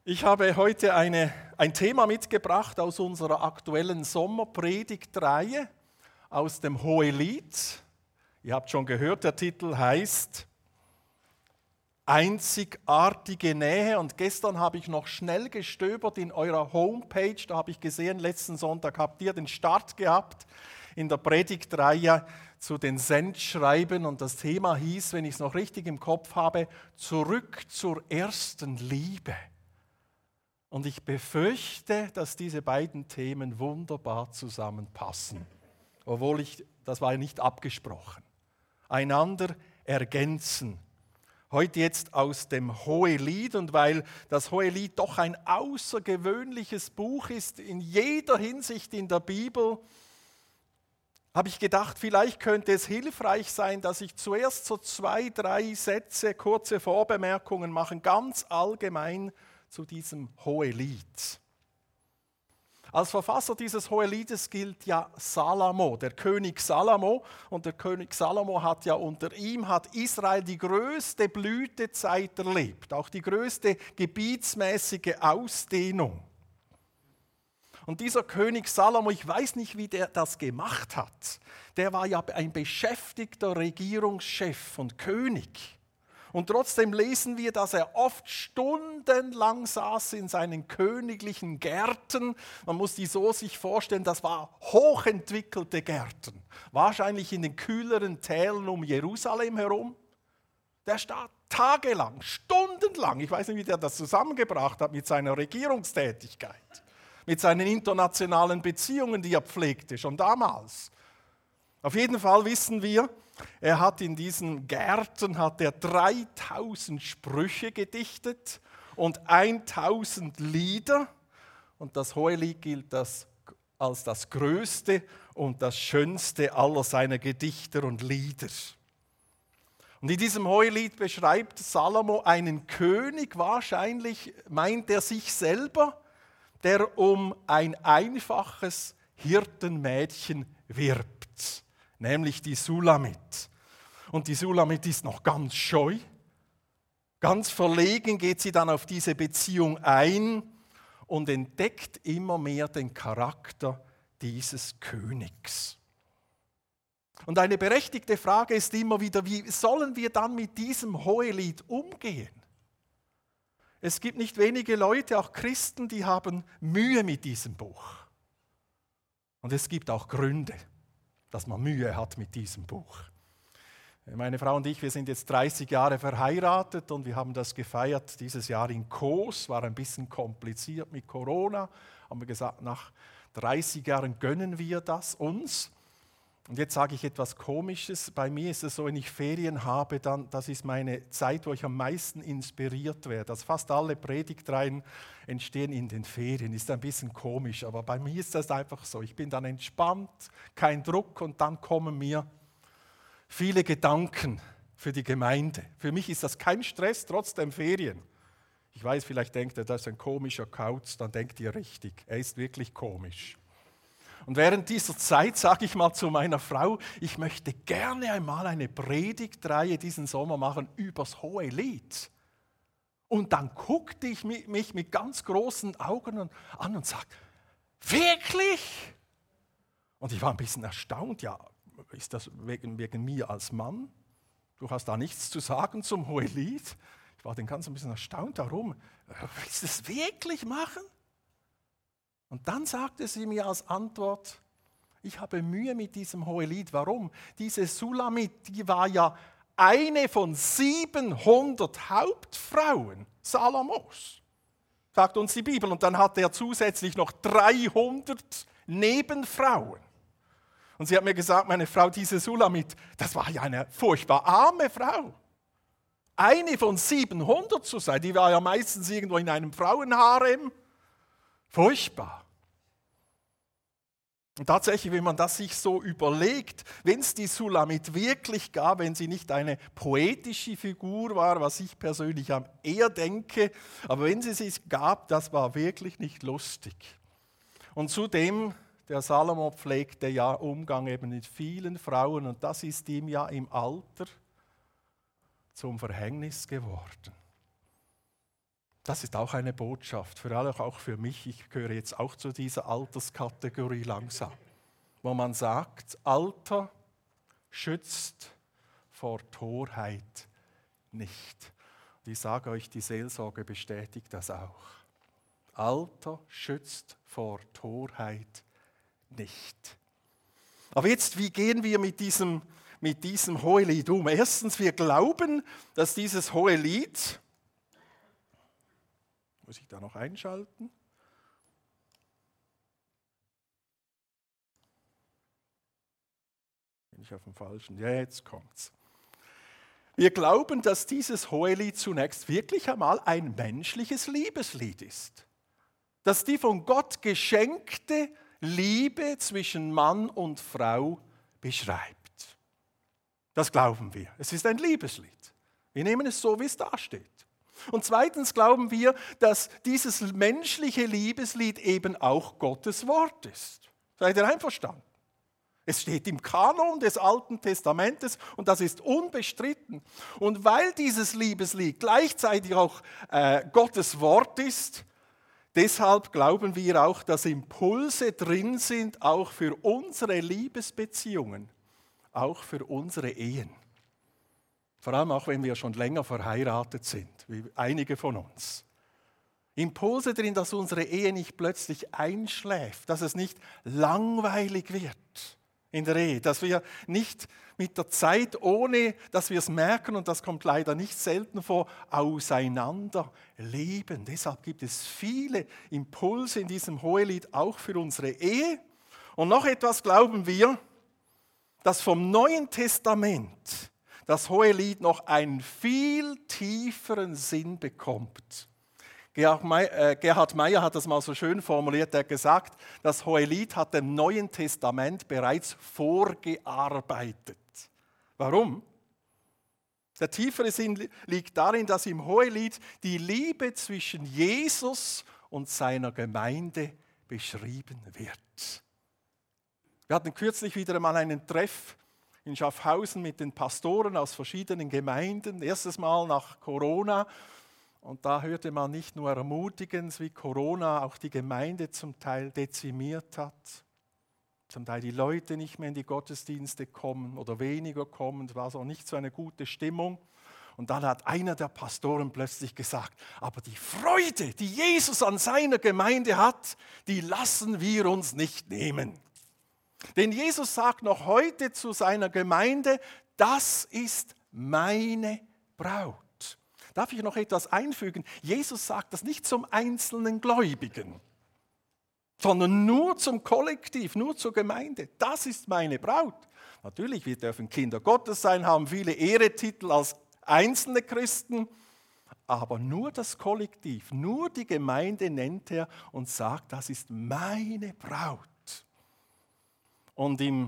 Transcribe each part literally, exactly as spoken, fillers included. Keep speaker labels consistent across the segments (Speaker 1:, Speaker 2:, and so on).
Speaker 1: Ich habe heute eine, ein Thema mitgebracht aus unserer aktuellen Sommerpredigtreihe aus dem Hohelied. Ihr habt schon gehört, der Titel heißt Einzigartige Nähe. Und gestern habe ich noch schnell gestöbert in eurer Homepage. Da habe ich gesehen, letzten Sonntag habt ihr den Start gehabt in der Predigtreihe zu den Sendschreiben. Und das Thema hieß, wenn ich es noch richtig im Kopf habe, zurück zur ersten Liebe. Und ich befürchte, dass diese beiden Themen wunderbar zusammenpassen. Obwohl ich, das war ja nicht abgesprochen. Einander ergänzen. Heute jetzt aus dem Hohelied, und weil das Hohelied doch ein außergewöhnliches Buch ist, in jeder Hinsicht in der Bibel, habe ich gedacht, vielleicht könnte es hilfreich sein, dass ich zuerst so zwei, drei Sätze, kurze Vorbemerkungen mache, ganz allgemein zu diesem Hohelied. Als Verfasser dieses Hoheliedes gilt ja Salomo, der König Salomo. Und der König Salomo hat ja unter ihm hat Israel die größte Blütezeit erlebt, auch die größte gebietsmäßige Ausdehnung. Und dieser König Salomo, ich weiß nicht, wie der das gemacht hat, der war ja ein beschäftigter Regierungschef und König. Und trotzdem lesen wir, dass er oft stundenlang saß in seinen königlichen Gärten. Man muss die so sich vorstellen, das waren hochentwickelte Gärten. Wahrscheinlich in den kühleren Tälern um Jerusalem herum. Der stand tagelang, stundenlang, ich weiß nicht, wie der das zusammengebracht hat mit seiner Regierungstätigkeit, mit seinen internationalen Beziehungen, die er pflegte, schon damals. Auf jeden Fall wissen wir, er hat in diesen Gärten hat er dreitausend Sprüche gedichtet und tausend Lieder. Und das Hohelied gilt das als das größte und das schönste aller seiner Gedichte und Lieder. Und in diesem Hohelied beschreibt Salomo einen König, wahrscheinlich meint er sich selber, der um ein einfaches Hirtenmädchen wirbt. Nämlich die Sulamit. Und die Sulamit ist noch ganz scheu. Ganz verlegen geht sie dann auf diese Beziehung ein und entdeckt immer mehr den Charakter dieses Königs. Und eine berechtigte Frage ist immer wieder, wie sollen wir dann mit diesem Hohelied umgehen? Es gibt nicht wenige Leute, auch Christen, die haben Mühe mit diesem Buch. Und es gibt auch Gründe, dass man Mühe hat mit diesem Buch. Meine Frau und ich, wir sind jetzt dreißig Jahre verheiratet und wir haben das gefeiert dieses Jahr in Kos, war ein bisschen kompliziert mit Corona, haben wir gesagt, nach dreißig Jahren gönnen wir das uns. Und jetzt sage ich etwas Komisches, bei mir ist es so, wenn ich Ferien habe, dann, das ist meine Zeit, wo ich am meisten inspiriert werde. Also fast alle Predigtreihen entstehen in den Ferien, ist ein bisschen komisch, aber bei mir ist das einfach so. Ich bin dann entspannt, kein Druck und dann kommen mir viele Gedanken für die Gemeinde. Für mich ist das kein Stress, trotzdem Ferien. Ich weiß, vielleicht denkt ihr, das ist ein komischer Kauz, dann denkt ihr richtig, er ist wirklich komisch. Und während dieser Zeit sage ich mal zu meiner Frau, ich möchte gerne einmal eine Predigtreihe diesen Sommer machen übers Hohelied. Und dann guckte ich mich mit ganz großen Augen an und sagte, wirklich? Und ich war ein bisschen erstaunt, ja, ist das wegen, wegen mir als Mann? Du hast da nichts zu sagen zum Hohelied? Ich war dann ganz ein bisschen erstaunt, warum? Willst du das wirklich machen? Und dann sagte sie mir als Antwort, ich habe Mühe mit diesem Hohelied. Warum? Diese Sulamit, die war ja eine von siebenhundert Hauptfrauen Salomos, sagt uns die Bibel. Und dann hatte er zusätzlich noch dreihundert Nebenfrauen. Und sie hat mir gesagt, meine Frau, diese Sulamit, das war ja eine furchtbar arme Frau. Eine von siebenhundert zu sein, die war ja meistens irgendwo in einem Frauenharem. Furchtbar. Und tatsächlich, wenn man das sich so überlegt, wenn es die Sulamit wirklich gab, wenn sie nicht eine poetische Figur war, was ich persönlich eher denke, aber wenn sie sich gab, das war wirklich nicht lustig. Und zudem, der Salomo pflegte ja Umgang eben mit vielen Frauen und das ist ihm ja im Alter zum Verhängnis geworden. Das ist auch eine Botschaft, vor allem auch für mich. Ich gehöre jetzt auch zu dieser Alterskategorie langsam, wo man sagt, Alter schützt vor Torheit nicht. Und ich sage euch, die Seelsorge bestätigt das auch. Alter schützt vor Torheit nicht. Aber jetzt, wie gehen wir mit diesem, mit diesem Hohelied um? Erstens, wir glauben, dass dieses Hohelied, muss ich da noch einschalten? Bin ich auf dem falschen? Ja, jetzt kommt's. Wir glauben, dass dieses Hohelied zunächst wirklich einmal ein menschliches Liebeslied ist. Dass die von Gott geschenkte Liebe zwischen Mann und Frau beschreibt. Das glauben wir. Es ist ein Liebeslied. Wir nehmen es so, wie es da steht. Und zweitens glauben wir, dass dieses menschliche Liebeslied eben auch Gottes Wort ist. Seid ihr einverstanden? Es steht im Kanon des Alten Testamentes und das ist unbestritten. Und weil dieses Liebeslied gleichzeitig auch äh, Gottes Wort ist, deshalb glauben wir auch, dass Impulse drin sind, auch für unsere Liebesbeziehungen, auch für unsere Ehen. Vor allem auch, wenn wir schon länger verheiratet sind, wie einige von uns. Impulse drin, dass unsere Ehe nicht plötzlich einschläft, dass es nicht langweilig wird in der Ehe, dass wir nicht mit der Zeit, ohne dass wir es merken, und das kommt leider nicht selten vor, auseinander leben. Deshalb gibt es viele Impulse in diesem Hohelied, auch für unsere Ehe. Und noch etwas glauben wir, dass vom Neuen Testament das Hohelied noch einen viel tieferen Sinn bekommt. Gerhard Meyer hat das mal so schön formuliert, er hat gesagt, das Hohelied hat dem Neuen Testament bereits vorgearbeitet. Warum? Der tiefere Sinn liegt darin, dass im Hohelied die Liebe zwischen Jesus und seiner Gemeinde beschrieben wird. Wir hatten kürzlich wieder einmal einen Treff in Schaffhausen mit den Pastoren aus verschiedenen Gemeinden, erstes Mal nach Corona. Und da hörte man nicht nur ermutigend, wie Corona auch die Gemeinde zum Teil dezimiert hat. Zum Teil die Leute nicht mehr in die Gottesdienste kommen oder weniger kommen. Es war so nicht so eine gute Stimmung. Und dann hat einer der Pastoren plötzlich gesagt, aber die Freude, die Jesus an seiner Gemeinde hat, die lassen wir uns nicht nehmen. Denn Jesus sagt noch heute zu seiner Gemeinde, das ist meine Braut. Darf ich noch etwas einfügen? Jesus sagt das nicht zum einzelnen Gläubigen, sondern nur zum Kollektiv, nur zur Gemeinde. Das ist meine Braut. Natürlich, wir dürfen Kinder Gottes sein, haben viele Ehretitel als einzelne Christen, aber nur das Kollektiv, nur die Gemeinde nennt er und sagt, das ist meine Braut. Und im,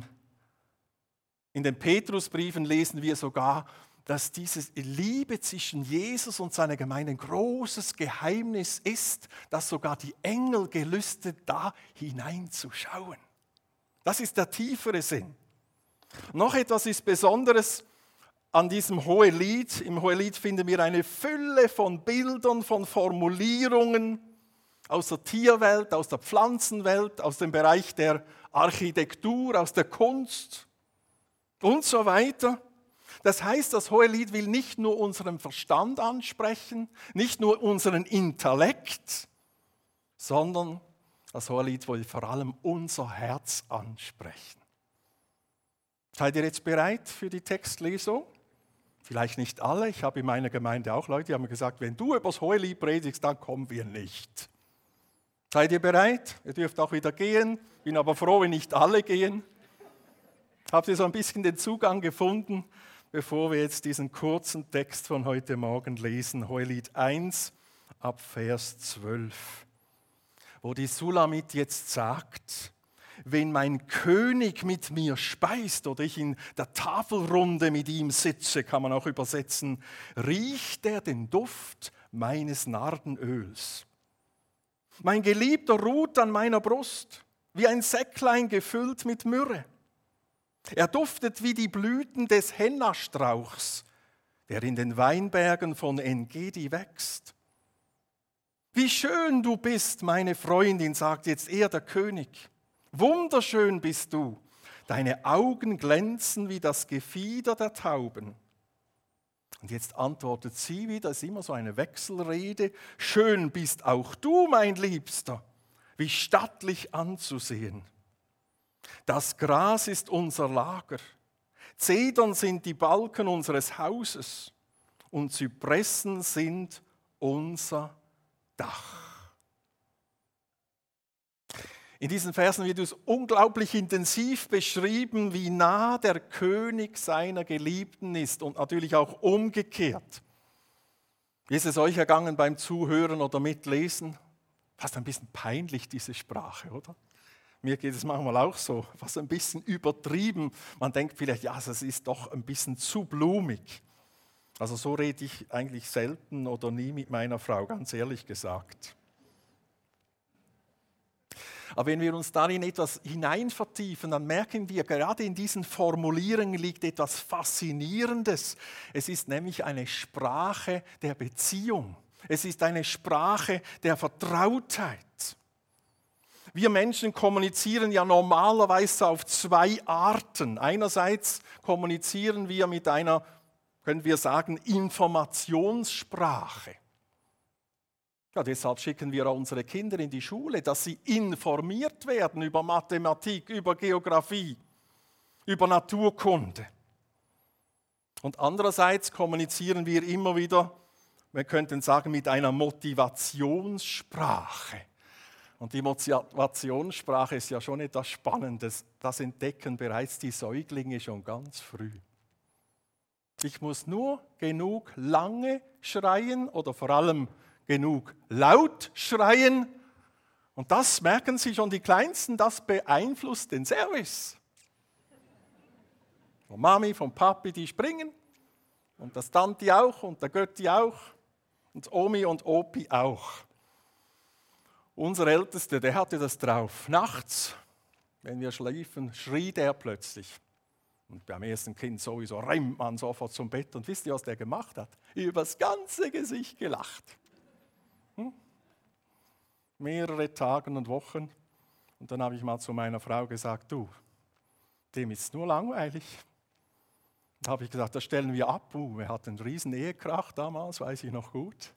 Speaker 1: in den Petrusbriefen lesen wir sogar, dass diese Liebe zwischen Jesus und seiner Gemeinde ein großes Geheimnis ist, dass sogar die Engel gelüstet, da hineinzuschauen. Das ist der tiefere Sinn. Noch etwas ist Besonderes an diesem Hohelied. Im Hohelied finden wir eine Fülle von Bildern, von Formulierungen aus der Tierwelt, aus der Pflanzenwelt, aus dem Bereich der Architektur, aus der Kunst und so weiter. Das heißt, das Hohelied will nicht nur unseren Verstand ansprechen, nicht nur unseren Intellekt, sondern das Hohelied will vor allem unser Herz ansprechen. Seid ihr jetzt bereit für die Textlesung? Vielleicht nicht alle, ich habe in meiner Gemeinde auch Leute, die haben mir gesagt, wenn du über das Hohelied predigst, dann kommen wir nicht. Seid ihr bereit? Ihr dürft auch wieder gehen, bin aber froh, wenn nicht alle gehen. Habt ihr so ein bisschen den Zugang gefunden, bevor wir jetzt diesen kurzen Text von heute Morgen lesen, Hohelied eins ab Vers zwölf, wo die Sulamit jetzt sagt, wenn mein König mit mir speist oder ich in der Tafelrunde mit ihm sitze, kann man auch übersetzen, riecht er den Duft meines Nardenöls. Mein Geliebter ruht an meiner Brust, wie ein Säcklein gefüllt mit Myrrhe. Er duftet wie die Blüten des Hennastrauchs, der in den Weinbergen von En-Gedi wächst. Wie schön du bist, meine Freundin, sagt jetzt er, der König. Wunderschön bist du. Deine Augen glänzen wie das Gefieder der Tauben. Und jetzt antwortet sie wieder, es ist immer so eine Wechselrede. Schön bist auch du, mein Liebster, wie stattlich anzusehen. Das Gras ist unser Lager. Zedern sind die Balken unseres Hauses und Zypressen sind unser Dach. In diesen Versen wird es unglaublich intensiv beschrieben, wie nah der König seiner Geliebten ist und natürlich auch umgekehrt. Wie ist es euch ergangen beim Zuhören oder Mitlesen? Fast ein bisschen peinlich, diese Sprache, oder? Mir geht es manchmal auch so, fast ein bisschen übertrieben. Man denkt vielleicht, ja, das ist doch ein bisschen zu blumig. Also so rede ich eigentlich selten oder nie mit meiner Frau, ganz ehrlich gesagt. Aber wenn wir uns darin etwas hinein vertiefen, dann merken wir, gerade in diesen Formulierungen liegt etwas Faszinierendes. Es ist nämlich eine Sprache der Beziehung. Es ist eine Sprache der Vertrautheit. Wir Menschen kommunizieren ja normalerweise auf zwei Arten. Einerseits kommunizieren wir mit einer, können wir sagen, Informationssprache. Ja, deshalb schicken wir unsere Kinder in die Schule, dass sie informiert werden über Mathematik, über Geografie, über Naturkunde. Und andererseits kommunizieren wir immer wieder, wir könnten sagen, mit einer Motivationssprache. Und die Motivationssprache ist ja schon etwas Spannendes. Das entdecken bereits die Säuglinge schon ganz früh. Ich muss nur genug lange schreien oder vor allem genug laut schreien. Und das merken Sie schon, die Kleinsten, das beeinflusst den Service. Von Mami, von Papi, die springen. Und das Tanti auch und der Götti auch. Und Omi und Opi auch. Unser Ältester, der hatte das drauf. Nachts, wenn wir schliefen, schrie der plötzlich. Und beim ersten Kind sowieso rennt man sofort zum Bett. Und wisst ihr, was der gemacht hat? Übers ganze Gesicht gelacht. Hm? Mehrere Tage und Wochen. Und dann habe ich mal zu meiner Frau gesagt, du, dem ist nur langweilig. Da habe ich gesagt, das stellen wir ab. Uh, wir hatten einen riesen Ehekrach damals, weiß ich noch gut.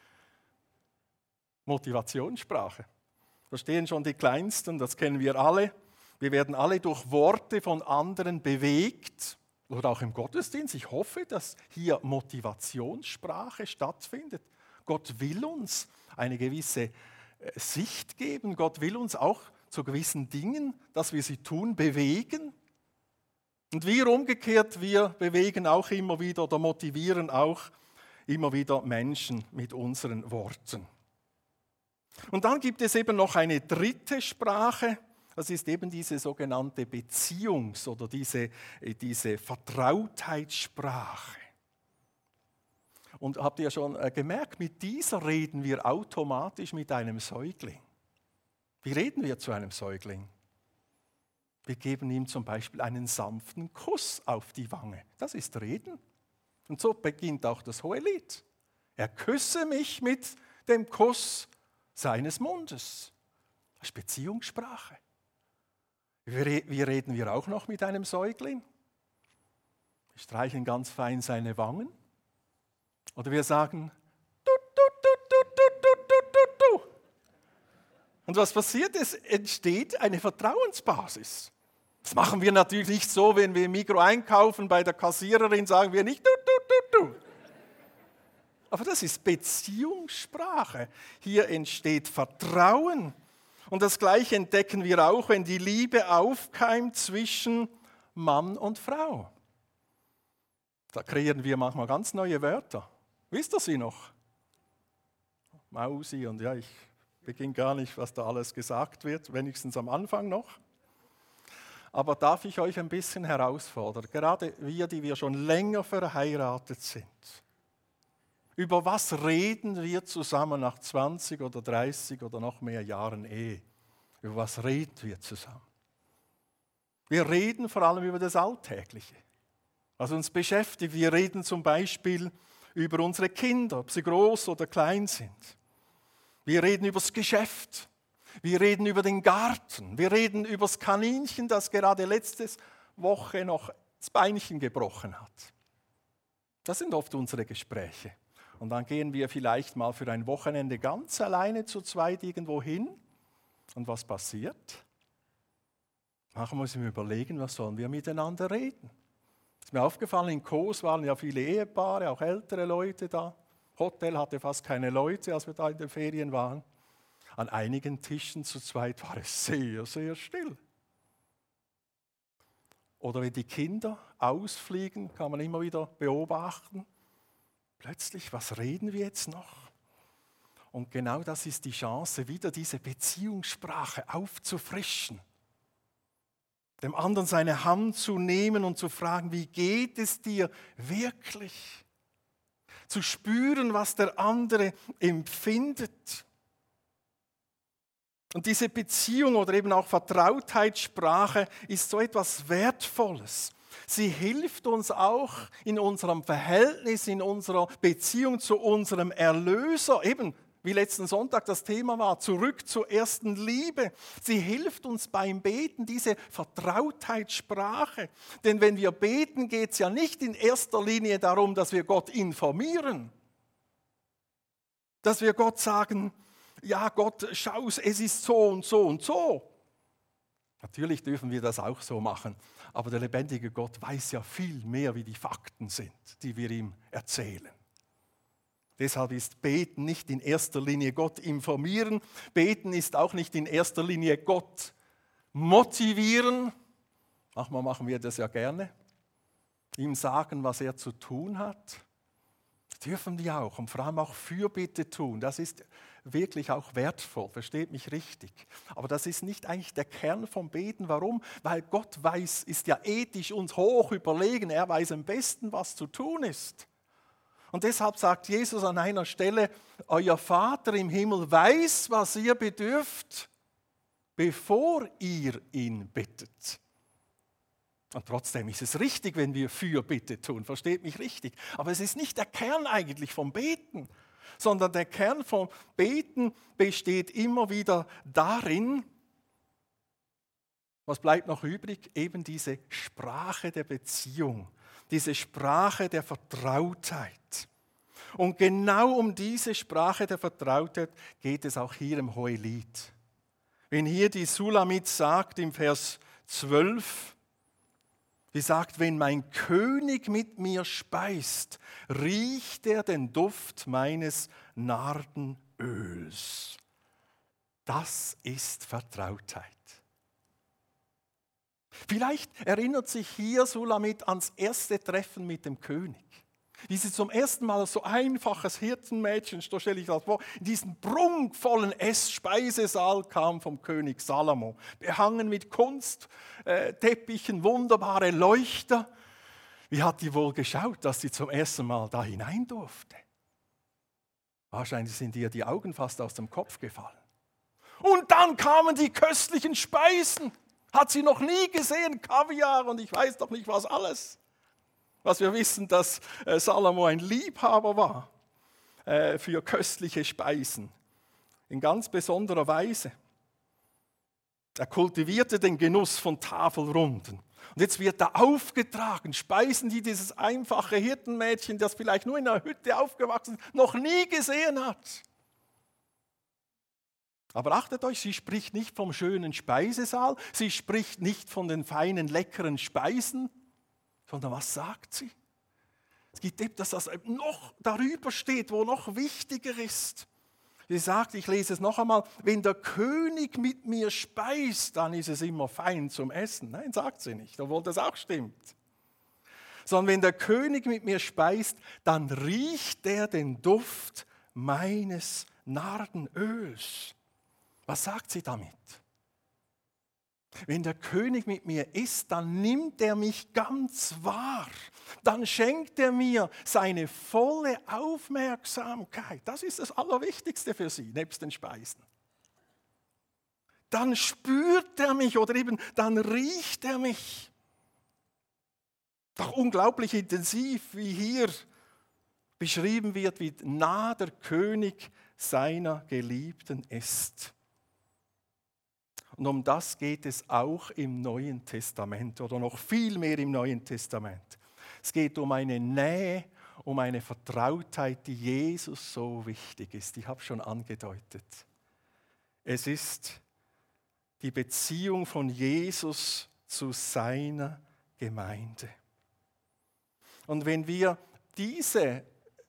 Speaker 1: Motivationssprache. Da stehen schon die Kleinsten, das kennen wir alle. Wir werden alle durch Worte von anderen bewegt oder auch im Gottesdienst. Ich hoffe, dass hier Motivationssprache stattfindet. Gott will uns eine gewisse Sicht geben. Gott will uns auch zu gewissen Dingen, dass wir sie tun, bewegen. Und wir umgekehrt, wir bewegen auch immer wieder oder motivieren auch immer wieder Menschen mit unseren Worten. Und dann gibt es eben noch eine dritte Sprache, das ist eben diese sogenannte Beziehungs- oder diese, diese Vertrautheitssprache. Und habt ihr schon gemerkt, mit dieser reden wir automatisch mit einem Säugling. Wie reden wir zu einem Säugling? Wir geben ihm zum Beispiel einen sanften Kuss auf die Wange. Das ist Reden. Und so beginnt auch das Hohelied. Er küsse mich mit dem Kuss seines Mundes. Das ist Beziehungssprache. Wie reden wir auch noch mit einem Säugling? Wir streichen ganz fein seine Wangen. Oder wir sagen, du, du, du, du, du, du, du, du. Und was passiert? Es entsteht eine Vertrauensbasis. Das machen wir natürlich nicht so, wenn wir im Migros einkaufen, bei der Kassiererin sagen wir nicht, du, du, du, du. Aber das ist Beziehungssprache. Hier entsteht Vertrauen. Und das Gleiche entdecken wir auch, wenn die Liebe aufkeimt zwischen Mann und Frau. Da kreieren wir manchmal ganz neue Wörter. Wisst ihr sie noch? Mausi und ja, ich beginne gar nicht, was da alles gesagt wird, wenigstens am Anfang noch. Aber darf ich euch ein bisschen herausfordern, gerade wir, die wir schon länger verheiratet sind. Über was reden wir zusammen nach zwanzig oder dreißig oder noch mehr Jahren Ehe? Über was reden wir zusammen? Wir reden vor allem über das Alltägliche, was uns beschäftigt. Wir reden zum Beispiel über unsere Kinder, ob sie groß oder klein sind. Wir reden über das Geschäft. Wir reden über den Garten. Wir reden über das Kaninchen, das gerade letzte Woche noch das Beinchen gebrochen hat. Das sind oft unsere Gespräche. Und dann gehen wir vielleicht mal für ein Wochenende ganz alleine zu zweit irgendwo hin. Und was passiert? Nachher muss ich mir überlegen, was sollen wir miteinander reden. Es ist mir aufgefallen, in Kos waren ja viele Ehepaare, auch ältere Leute da. Hotel hatte fast keine Leute, als wir da in den Ferien waren. An einigen Tischen zu zweit war es sehr, sehr still. Oder wenn die Kinder ausfliegen, kann man immer wieder beobachten. Plötzlich, was reden wir jetzt noch? Und genau das ist die Chance, wieder diese Beziehungssprache aufzufrischen. Dem anderen seine Hand zu nehmen und zu fragen, wie geht es dir wirklich? Zu spüren, was der andere empfindet. Und diese Beziehung oder eben auch Vertrautheitssprache ist so etwas Wertvolles. Sie hilft uns auch in unserem Verhältnis, in unserer Beziehung zu unserem Erlöser, eben wie letzten Sonntag das Thema war, zurück zur ersten Liebe. Sie hilft uns beim Beten, diese Vertrautheitssprache. Denn wenn wir beten, geht es ja nicht in erster Linie darum, dass wir Gott informieren. Dass wir Gott sagen, ja Gott, schau, es ist so und so und so. Natürlich dürfen wir das auch so machen, aber der lebendige Gott weiß ja viel mehr, wie die Fakten sind, die wir ihm erzählen. Deshalb ist Beten nicht in erster Linie Gott informieren, Beten ist auch nicht in erster Linie Gott motivieren. Manchmal machen wir das ja gerne, ihm sagen, was er zu tun hat. Das dürfen wir auch und vor allem auch Fürbitte tun, das ist wirklich auch wertvoll, versteht mich richtig. Aber das ist nicht eigentlich der Kern vom Beten. Warum? Weil Gott weiß, ist ja ethisch uns hoch überlegen. Er weiß am besten, was zu tun ist. Und deshalb sagt Jesus an einer Stelle, euer Vater im Himmel weiß, was ihr bedürft, bevor ihr ihn bittet. Und trotzdem ist es richtig, wenn wir Fürbitte tun, versteht mich richtig. Aber es ist nicht der Kern eigentlich vom Beten, sondern der Kern vom Beten besteht immer wieder darin, was bleibt noch übrig? Eben diese Sprache der Beziehung, diese Sprache der Vertrautheit. Und genau um diese Sprache der Vertrautheit geht es auch hier im Hohelied. Wenn hier die Sulamit sagt im Vers zwölf, sie sagt, wenn mein König mit mir speist, riecht er den Duft meines Nardenöls. Das ist Vertrautheit. Vielleicht erinnert sich hier Sulamit ans erste Treffen mit dem König. Wie sie zum ersten Mal als so einfaches Hirtenmädchen, so stelle ich das vor, in diesen prunkvollen Essspeisesaal kam vom König Salomo. Behangen mit Kunstteppichen, wunderbare Leuchter. Wie hat die wohl geschaut, dass sie zum ersten Mal da hinein durfte? Wahrscheinlich sind ihr die Augen fast aus dem Kopf gefallen. Und dann kamen die köstlichen Speisen. Hat sie noch nie gesehen, Kaviar und ich weiß doch nicht was alles. Was wir wissen, dass äh, Salomo ein Liebhaber war äh, für köstliche Speisen. In ganz besonderer Weise. Er kultivierte den Genuss von Tafelrunden. Und jetzt wird da aufgetragen, Speisen, die dieses einfache Hirtenmädchen, das vielleicht nur in einer Hütte aufgewachsen ist, noch nie gesehen hat. Aber achtet euch, sie spricht nicht vom schönen Speisesaal, sie spricht nicht von den feinen, leckeren Speisen, sondern was sagt sie? Es gibt etwas, das noch darüber steht, wo noch wichtiger ist. Sie sagt, ich lese es noch einmal, wenn der König mit mir speist, dann ist es immer fein zum Essen. Nein, sagt sie nicht, obwohl das auch stimmt. Sondern wenn der König mit mir speist, dann riecht er den Duft meines Nardenöls. Was sagt sie damit? Wenn der König mit mir ist, dann nimmt er mich ganz wahr. Dann schenkt er mir seine volle Aufmerksamkeit. Das ist das Allerwichtigste für sie, nebst den Speisen. Dann spürt er mich oder eben dann riecht er mich. Doch unglaublich intensiv, wie hier beschrieben wird, wie nah der König seiner Geliebten ist. Und um das geht es auch im Neuen Testament oder noch viel mehr im Neuen Testament. Es geht um eine Nähe, um eine Vertrautheit, die Jesus so wichtig ist. Ich habe schon angedeutet. Es ist die Beziehung von Jesus zu seiner Gemeinde. Und wenn wir diese,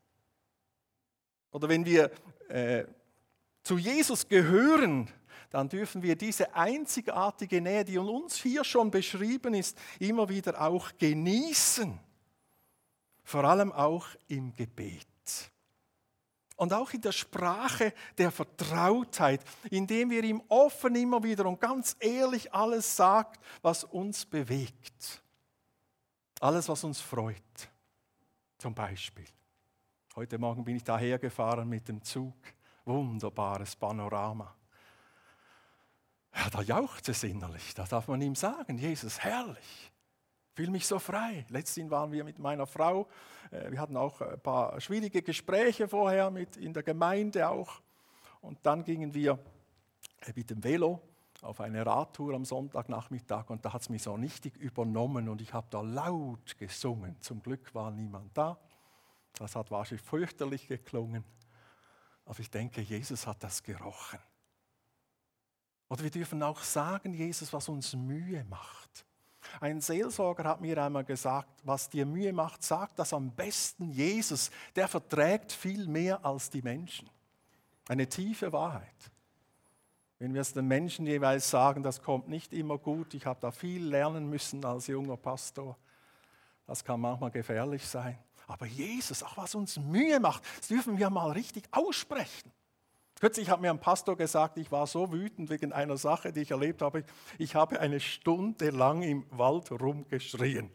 Speaker 1: oder wenn wir äh, zu Jesus gehören, dann dürfen wir diese einzigartige Nähe, die uns hier schon beschrieben ist, immer wieder auch genießen. Vor allem auch im Gebet. Und auch in der Sprache der Vertrautheit, indem wir ihm offen immer wieder und ganz ehrlich alles sagt, was uns bewegt. Alles, was uns freut. Zum Beispiel. Heute Morgen bin ich daher gefahren mit dem Zug. Wunderbares Panorama. Ja, da jaucht es innerlich. Da darf man ihm sagen, Jesus, herrlich. Ich fühle mich so frei. Letztens waren wir mit meiner Frau, wir hatten auch ein paar schwierige Gespräche vorher mit in der Gemeinde auch. Und dann gingen wir mit dem Velo auf eine Radtour am Sonntagnachmittag und da hat es mich so richtig übernommen und ich habe da laut gesungen. Zum Glück war niemand da. Das hat wahrscheinlich fürchterlich geklungen. Aber ich denke, Jesus hat das gerochen. Oder wir dürfen auch sagen, Jesus, was uns Mühe macht. Ein Seelsorger hat mir einmal gesagt, was dir Mühe macht, sag das am besten Jesus. Der verträgt viel mehr als die Menschen. Eine tiefe Wahrheit. Wenn wir es den Menschen jeweils sagen, das kommt nicht immer gut, ich habe da viel lernen müssen als junger Pastor. Das kann manchmal gefährlich sein. Aber Jesus, auch was uns Mühe macht, das dürfen wir mal richtig aussprechen. Kürzlich hat mir ein Pastor gesagt, ich war so wütend wegen einer Sache, die ich erlebt habe. Ich habe eine Stunde lang im Wald rumgeschrien.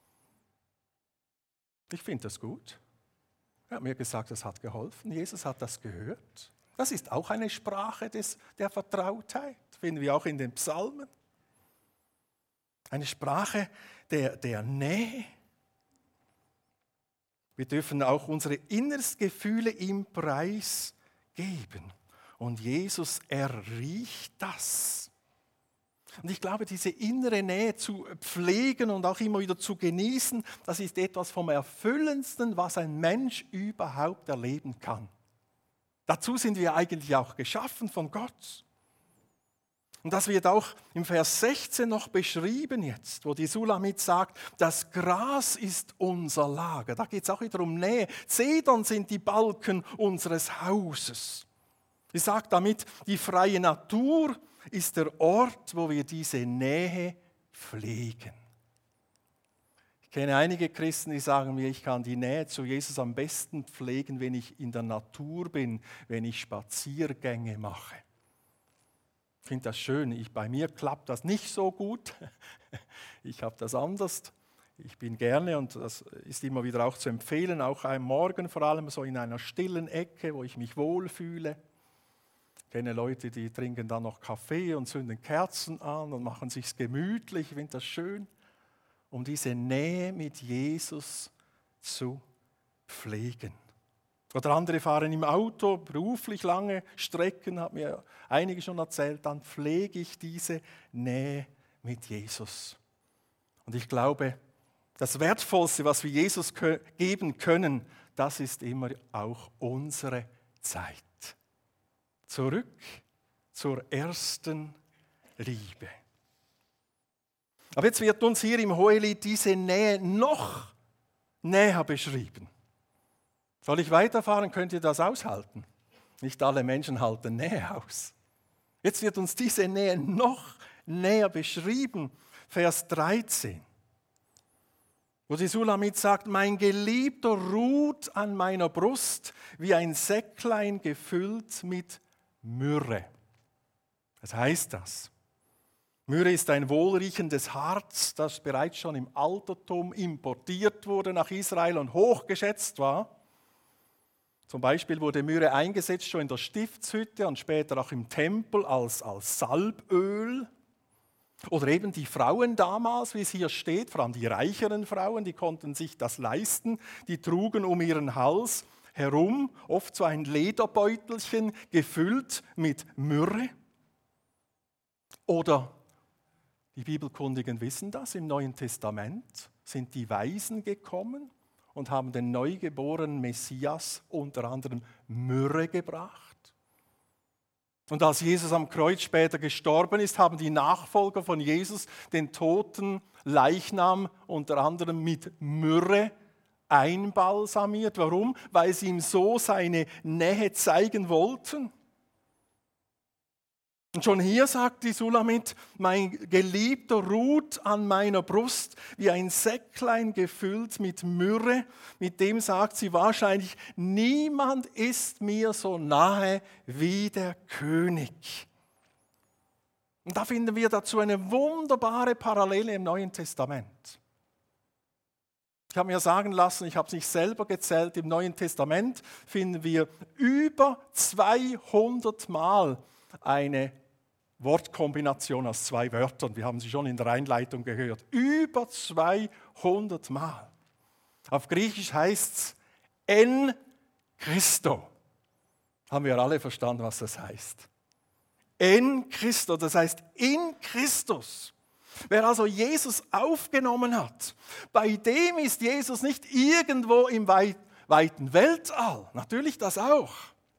Speaker 1: Ich finde das gut. Er hat mir gesagt, das hat geholfen. Jesus hat das gehört. Das ist auch eine Sprache des, der Vertrautheit. Finden wir auch in den Psalmen. Eine Sprache der, der Nähe. Wir dürfen auch unsere Innerstgefühle ihm preisgeben. Geben. Und Jesus, er riecht das. Und ich glaube, diese innere Nähe zu pflegen und auch immer wieder zu genießen, das ist etwas vom Erfüllendsten, was ein Mensch überhaupt erleben kann. Dazu sind wir eigentlich auch geschaffen von Gott. Und das wird auch im Vers sechzehn noch beschrieben jetzt, wo die Sulamit sagt, das Gras ist unser Lager. Da geht es auch wieder um Nähe. Zedern sind die Balken unseres Hauses. Sie sagt damit, die freie Natur ist der Ort, wo wir diese Nähe pflegen. Ich kenne einige Christen, die sagen mir, ich kann die Nähe zu Jesus am besten pflegen, wenn ich in der Natur bin, wenn ich Spaziergänge mache. Ich finde das schön. Ich, bei mir klappt das nicht so gut. Ich habe das anders. Ich bin gerne, und das ist immer wieder auch zu empfehlen, auch am Morgen vor allem so in einer stillen Ecke, wo ich mich wohlfühle. Ich kenne Leute, die trinken dann noch Kaffee und zünden Kerzen an und machen sich gemütlich. Ich finde das schön, um diese Nähe mit Jesus zu pflegen. Oder andere fahren im Auto beruflich lange Strecken, hat mir einige schon erzählt, dann pflege ich diese Nähe mit Jesus. Und ich glaube, das Wertvollste, was wir Jesus geben können, das ist immer auch unsere Zeit. Zurück zur ersten Liebe. Aber jetzt wird uns hier im Hohelied diese Nähe noch näher beschrieben. Soll ich weiterfahren? Könnt ihr das aushalten? Nicht alle Menschen halten Nähe aus. Jetzt wird uns diese Nähe noch näher beschrieben. Vers dreizehn. Wo die Sulamit sagt, mein Geliebter ruht an meiner Brust wie ein Säcklein gefüllt mit Myrrhe. Was heißt das? Myrrhe ist ein wohlriechendes Harz, das bereits schon im Altertum importiert wurde nach Israel und hochgeschätzt war. Zum Beispiel wurde Myrrhe eingesetzt schon in der Stiftshütte und später auch im Tempel als, als Salböl. Oder eben die Frauen damals, wie es hier steht, vor allem die reicheren Frauen, die konnten sich das leisten, die trugen um ihren Hals herum, oft so ein Lederbeutelchen gefüllt mit Myrrhe. Oder die Bibelkundigen wissen das, im Neuen Testament sind die Weisen gekommen und haben den neugeborenen Messias unter anderem Myrrhe gebracht. Und als Jesus am Kreuz später gestorben ist, haben die Nachfolger von Jesus den toten Leichnam unter anderem mit Myrrhe einbalsamiert. Warum? Weil sie ihm so seine Nähe zeigen wollten. Und schon hier sagt die Sulamit, mein Geliebter ruht an meiner Brust wie ein Säcklein gefüllt mit Myrrhe. Mit dem sagt sie wahrscheinlich, niemand ist mir so nahe wie der König. Und da finden wir dazu eine wunderbare Parallele im Neuen Testament. Ich habe mir sagen lassen, ich habe es nicht selber gezählt, im Neuen Testament finden wir über zweihundert Mal eine Wortkombination aus zwei Wörtern. Wir haben sie schon in der Einleitung gehört. Über zweihundert Mal. Auf Griechisch heißt es en Christo. Haben wir alle verstanden, was das heißt? En Christo, das heißt in Christus. Wer also Jesus aufgenommen hat, bei dem ist Jesus nicht irgendwo im weiten Weltall. Natürlich das auch.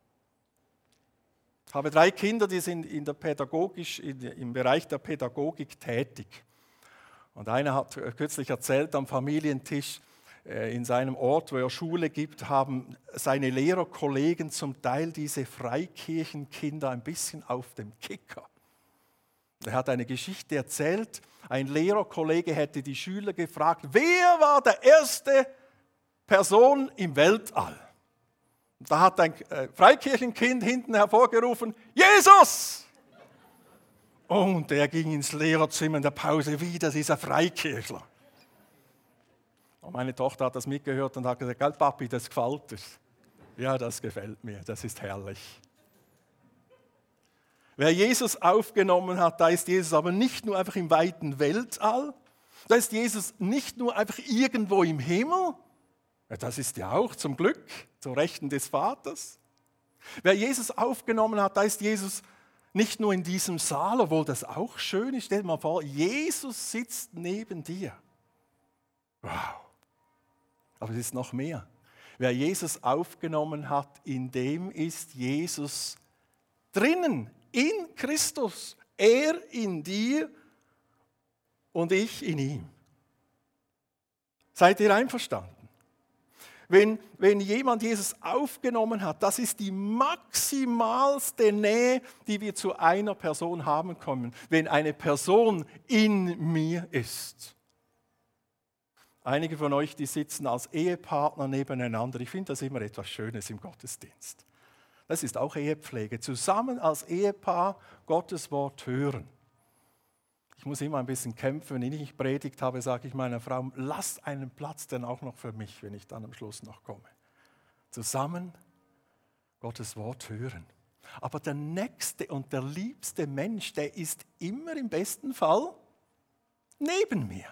Speaker 1: Ich habe drei Kinder, die sind in der Pädagogisch, in, im Bereich der Pädagogik tätig. Und einer hat kürzlich erzählt am Familientisch, äh, in seinem Ort, wo er Schule gibt, haben seine Lehrerkollegen zum Teil diese Freikirchenkinder ein bisschen auf dem Kicker. Er hat eine Geschichte erzählt, ein Lehrerkollege hätte die Schüler gefragt, wer war der erste Person im Weltall? Da hat ein Freikirchenkind hinten hervorgerufen, Jesus! Und er ging ins Lehrerzimmer in der Pause wieder, dieser Freikirchler. Und meine Tochter hat das mitgehört und hat gesagt, gell Papi, das gefällt dir. Ja, das gefällt mir, das ist herrlich. Wer Jesus aufgenommen hat, da ist Jesus aber nicht nur einfach im weiten Weltall, da ist Jesus nicht nur einfach irgendwo im Himmel, ja, das ist ja auch zum Glück zur Rechten des Vaters. Wer Jesus aufgenommen hat, da ist Jesus nicht nur in diesem Saal, obwohl das auch schön ist. Stell dir mal vor, Jesus sitzt neben dir. Wow. Aber es ist noch mehr. Wer Jesus aufgenommen hat, in dem ist Jesus drinnen, in Christus. Er in dir und ich in ihm. Seid ihr einverstanden? Wenn, wenn jemand Jesus aufgenommen hat, das ist die maximalste Nähe, die wir zu einer Person haben können, wenn eine Person in mir ist. Einige von euch, die sitzen als Ehepartner nebeneinander. Ich finde das immer etwas Schönes im Gottesdienst. Das ist auch Ehepflege. Zusammen als Ehepaar Gottes Wort hören. Ich muss immer ein bisschen kämpfen. Wenn ich nicht predigt habe, sage ich meiner Frau, lass einen Platz denn auch noch für mich, wenn ich dann am Schluss noch komme. Zusammen Gottes Wort hören. Aber der nächste und der liebste Mensch, der ist immer im besten Fall neben mir.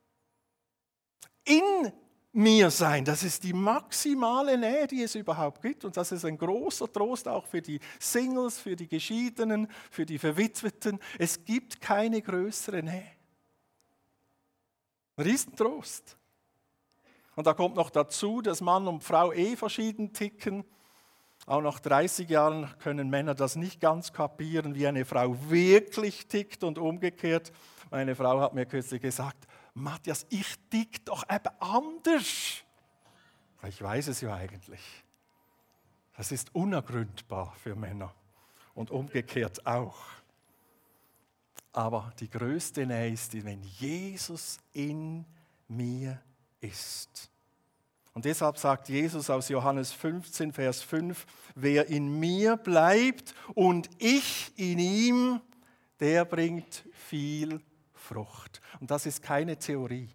Speaker 1: In mir sein, das ist die maximale Nähe, die es überhaupt gibt. Und das ist ein großer Trost auch für die Singles, für die Geschiedenen, für die Verwitweten. Es gibt keine größere Nähe. Ein Riesentrost. Und da kommt noch dazu, dass Mann und Frau eh verschieden ticken. Auch nach dreißig Jahren können Männer das nicht ganz kapieren, wie eine Frau wirklich tickt und umgekehrt. Meine Frau hat mir kürzlich gesagt, Matthias, ich tick doch eben anders. Ich weiß es ja eigentlich. Das ist unergründbar für Männer und umgekehrt auch. Aber die größte Nähe ist, wenn Jesus in mir ist. Und deshalb sagt Jesus aus Johannes fünfzehn, Vers fünf, wer in mir bleibt und ich in ihm, der bringt viel Frucht. Und das ist keine Theorie.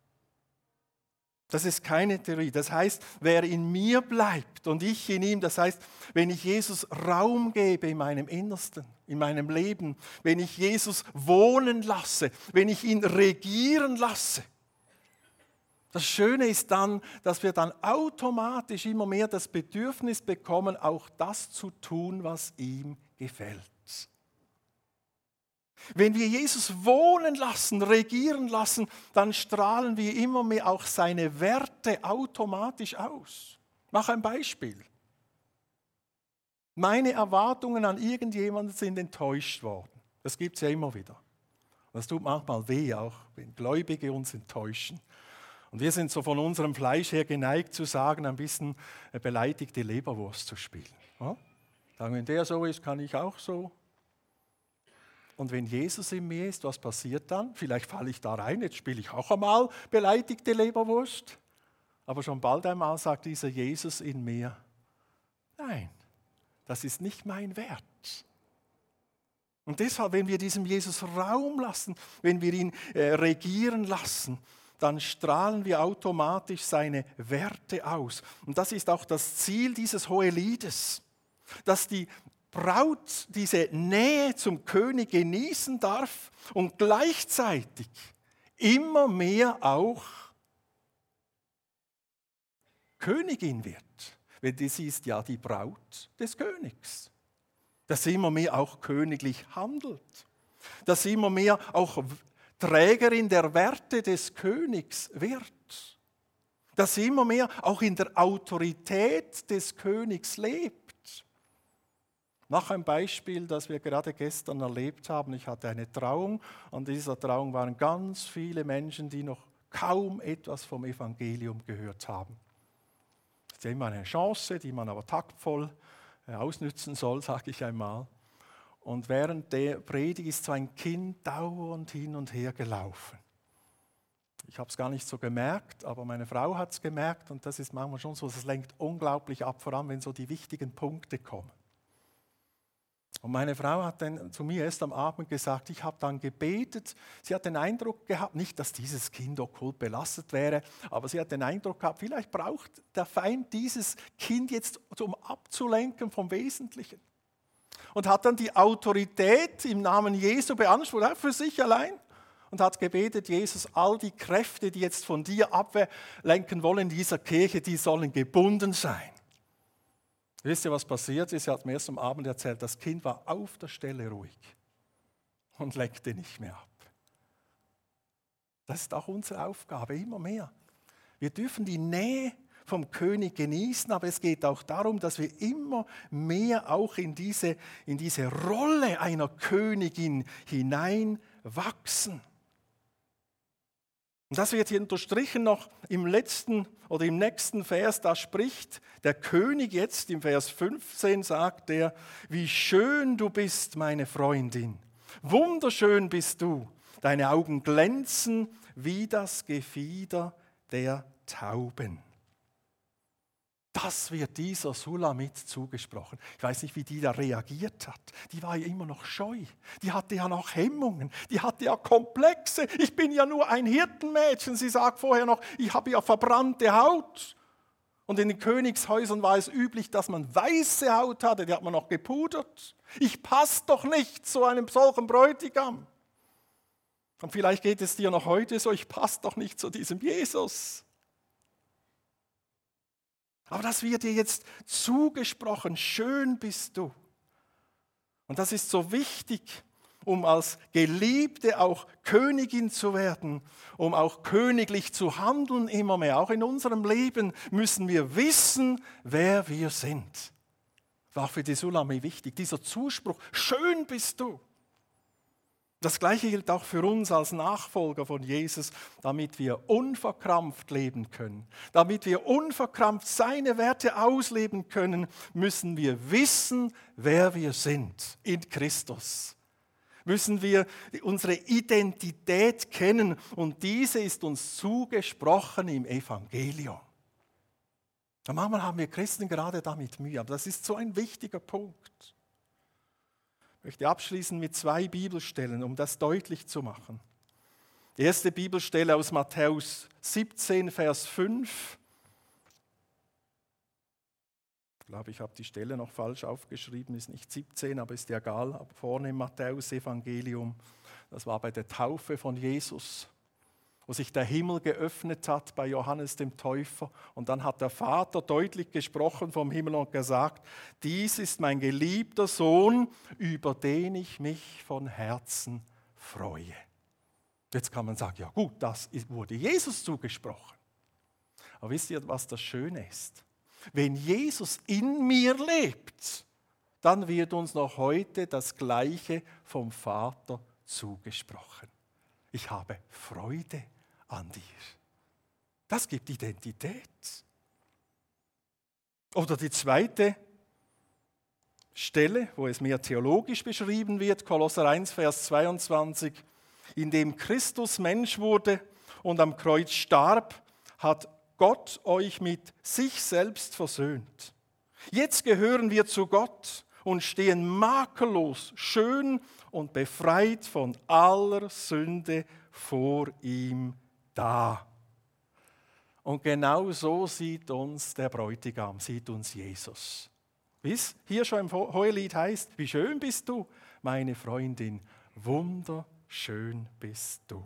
Speaker 1: Das ist keine Theorie. Das heißt, wer in mir bleibt und ich in ihm, das heißt, wenn ich Jesus Raum gebe in meinem Innersten, in meinem Leben, wenn ich Jesus wohnen lasse, wenn ich ihn regieren lasse, Das Schöne ist dann, dass wir dann automatisch immer mehr das Bedürfnis bekommen, auch das zu tun, was ihm gefällt. Wenn wir Jesus wohnen lassen, regieren lassen, dann strahlen wir immer mehr auch seine Werte automatisch aus. Ich mache ein Beispiel. Meine Erwartungen an irgendjemanden sind enttäuscht worden. Das gibt es ja immer wieder. Das tut manchmal weh, auch wenn Gläubige uns enttäuschen. Und wir sind so von unserem Fleisch her geneigt zu sagen, ein bisschen beleidigte Leberwurst zu spielen. Ja? Sagen, wenn der so ist, kann ich auch so. Und wenn Jesus in mir ist, was passiert dann? Vielleicht falle ich da rein, jetzt spiele ich auch einmal beleidigte Leberwurst. Aber schon bald einmal sagt dieser Jesus in mir, nein, das ist nicht mein Wert. Und deshalb, wenn wir diesem Jesus Raum lassen, wenn wir ihn äh, regieren lassen, dann strahlen wir automatisch seine Werte aus. Und das ist auch das Ziel dieses Hoheliedes, dass die Braut diese Nähe zum König genießen darf und gleichzeitig immer mehr auch Königin wird. Denn sie ist ja die Braut des Königs. Dass sie immer mehr auch königlich handelt. Dass sie immer mehr auch Trägerin der Werte des Königs wird. Dass sie immer mehr auch in der Autorität des Königs lebt. Noch ein Beispiel, das wir gerade gestern erlebt haben. Ich hatte eine Trauung. An dieser Trauung waren ganz viele Menschen, die noch kaum etwas vom Evangelium gehört haben. Das ist ja immer eine Chance, die man aber taktvoll ausnützen soll, sage ich einmal. Und während der Predigt ist so ein Kind dauernd hin und her gelaufen. Ich habe es gar nicht so gemerkt, aber meine Frau hat es gemerkt und das ist manchmal schon so, es lenkt unglaublich ab, vor allem wenn so die wichtigen Punkte kommen. Und meine Frau hat dann zu mir erst am Abend gesagt, ich habe dann gebetet, sie hat den Eindruck gehabt, nicht, dass dieses Kind okkult belastet wäre, aber sie hat den Eindruck gehabt, vielleicht braucht der Feind dieses Kind jetzt, um abzulenken vom Wesentlichen. Und hat dann die Autorität im Namen Jesu beansprucht, auch für sich allein, und hat gebetet, Jesus, all die Kräfte, die jetzt von dir ablenken wollen in dieser Kirche, die sollen gebunden sein. Wisst ihr, was passiert ist? Sie hat mir erst am Abend erzählt, das Kind war auf der Stelle ruhig und lenkte nicht mehr ab. Das ist auch unsere Aufgabe, immer mehr. Wir dürfen die Nähe vom König genießen, aber es geht auch darum, dass wir immer mehr auch in diese, in diese Rolle einer Königin hineinwachsen. Und das wird hier unterstrichen noch im letzten oder im nächsten Vers, da spricht der König jetzt, im Vers fünfzehn sagt er, wie schön du bist, meine Freundin, wunderschön bist du, deine Augen glänzen wie das Gefieder der Tauben. Das wird dieser Sulamit zugesprochen. Ich weiß nicht, wie die da reagiert hat. Die war ja immer noch scheu. Die hatte ja noch Hemmungen. Die hatte ja Komplexe. Ich bin ja nur ein Hirtenmädchen. Sie sagt vorher noch, ich habe ja verbrannte Haut. Und in den Königshäusern war es üblich, dass man weiße Haut hatte. Die hat man noch gepudert. Ich passe doch nicht zu einem solchen Bräutigam. Und vielleicht geht es dir noch heute so, ich passe doch nicht zu diesem Jesus. Aber das wird dir jetzt zugesprochen, schön bist du. Und das ist so wichtig, um als Geliebte auch Königin zu werden, um auch königlich zu handeln immer mehr. Auch in unserem Leben müssen wir wissen, wer wir sind. War für die Sulamit wichtig, dieser Zuspruch, schön bist du. Das Gleiche gilt auch für uns als Nachfolger von Jesus, damit wir unverkrampft leben können. Damit wir unverkrampft seine Werte ausleben können, müssen wir wissen, wer wir sind in Christus. Müssen wir unsere Identität kennen und diese ist uns zugesprochen im Evangelium. Manchmal haben wir Christen gerade damit Mühe, aber das ist so ein wichtiger Punkt. Ich möchte abschließen mit zwei Bibelstellen, um das deutlich zu machen. Die erste Bibelstelle aus Matthäus siebzehn, Vers fünf. Ich glaube, ich habe die Stelle noch falsch aufgeschrieben, ist nicht siebzehn, aber ist ja egal. Aber vorne im Matthäus-Evangelium, das war bei der Taufe von Jesus. wo sich der Himmel geöffnet hat bei Johannes dem Täufer. Und dann hat der Vater deutlich gesprochen vom Himmel und gesagt, dies ist mein geliebter Sohn, über den ich mich von Herzen freue. Jetzt kann man sagen, ja gut, das wurde Jesus zugesprochen. Aber wisst ihr, was das Schöne ist? Wenn Jesus in mir lebt, dann wird uns noch heute das Gleiche vom Vater zugesprochen. Ich habe Freude an dir. Das gibt Identität. Oder die zweite Stelle, wo es mehr theologisch beschrieben wird, Kolosser eins, Vers zweiundzwanzig, in dem Christus Mensch wurde und am Kreuz starb, hat Gott euch mit sich selbst versöhnt. Jetzt gehören wir zu Gott und stehen makellos, schön und befreit von aller Sünde vor ihm da. Und genau so sieht uns der Bräutigam, sieht uns Jesus. Wie es hier schon im Hohelied heißt, wie schön bist du, meine Freundin, wunderschön bist du.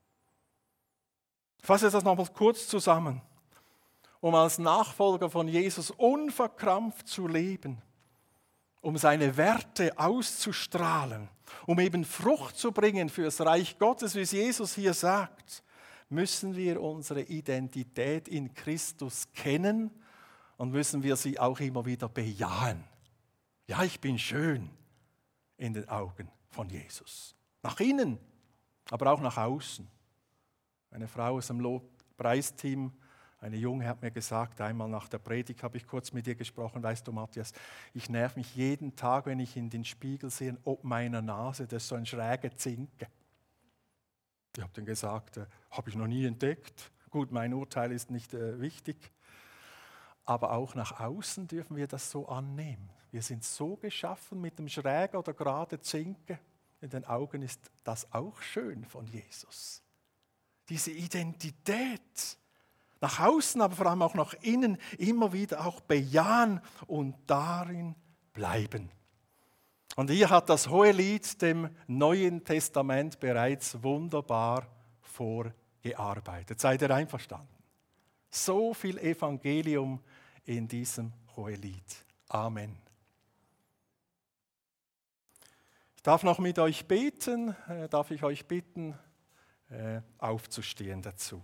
Speaker 1: Ich fasse das nochmal kurz zusammen. Um als Nachfolger von Jesus unverkrampft zu leben, um seine Werte auszustrahlen, um eben Frucht zu bringen für das Reich Gottes, wie es Jesus hier sagt, müssen wir unsere Identität in Christus kennen und müssen wir sie auch immer wieder bejahen. Ja, ich bin schön in den Augen von Jesus. Nach innen, aber auch nach außen. Eine Frau aus dem Lobpreisteam, eine Junge hat mir gesagt, einmal nach der Predigt habe ich kurz mit ihr gesprochen, weißt du Matthias, ich nerv mich jeden Tag, wenn ich in den Spiegel sehe, ob meiner Nase, das ist so ein schräger Zinke. Ich habe dann gesagt, äh, habe ich noch nie entdeckt. Gut, mein Urteil ist nicht äh, wichtig. Aber auch nach außen dürfen wir das so annehmen. Wir sind so geschaffen mit dem schrägen oder gerade Zinke. In den Augen ist das auch schön von Jesus. Diese Identität. Nach außen, aber vor allem auch nach innen immer wieder auch bejahen und darin bleiben. Und hier hat das Hohelied dem Neuen Testament bereits wunderbar vorgearbeitet. Seid ihr einverstanden? So viel Evangelium in diesem Hohelied. Amen. Ich darf noch mit euch beten, äh, darf ich euch bitten, äh, aufzustehen dazu.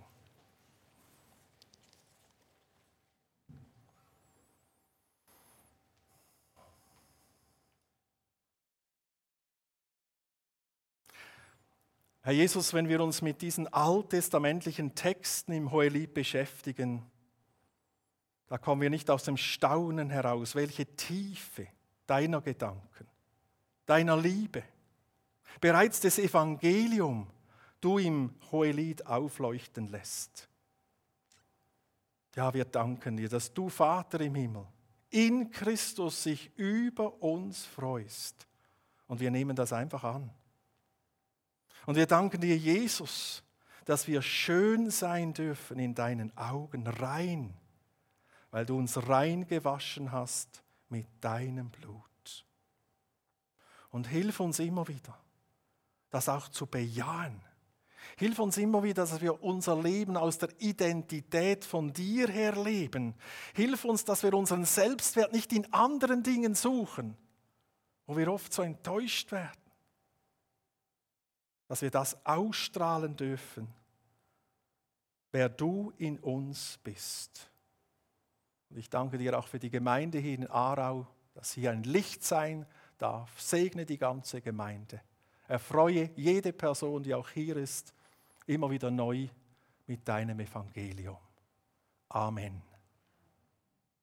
Speaker 1: Herr Jesus, wenn wir uns mit diesen alttestamentlichen Texten im Hohelied beschäftigen, da kommen wir nicht aus dem Staunen heraus, welche Tiefe deiner Gedanken, deiner Liebe, bereits das Evangelium du im Hohelied aufleuchten lässt. Ja, wir danken dir, dass du, Vater im Himmel, in Christus sich über uns freust. Und wir nehmen das einfach an. Und wir danken dir, Jesus, dass wir schön sein dürfen in deinen Augen, rein, weil du uns rein gewaschen hast mit deinem Blut. Und hilf uns immer wieder, das auch zu bejahen. Hilf uns immer wieder, dass wir unser Leben aus der Identität von dir her leben. Hilf uns, dass wir unseren Selbstwert nicht in anderen Dingen suchen, wo wir oft so enttäuscht werden. Dass wir das ausstrahlen dürfen, wer du in uns bist. Und ich danke dir auch für die Gemeinde hier in Aarau, dass hier ein Licht sein darf. Segne die ganze Gemeinde. Erfreue jede Person, die auch hier ist, immer wieder neu mit deinem Evangelium. Amen.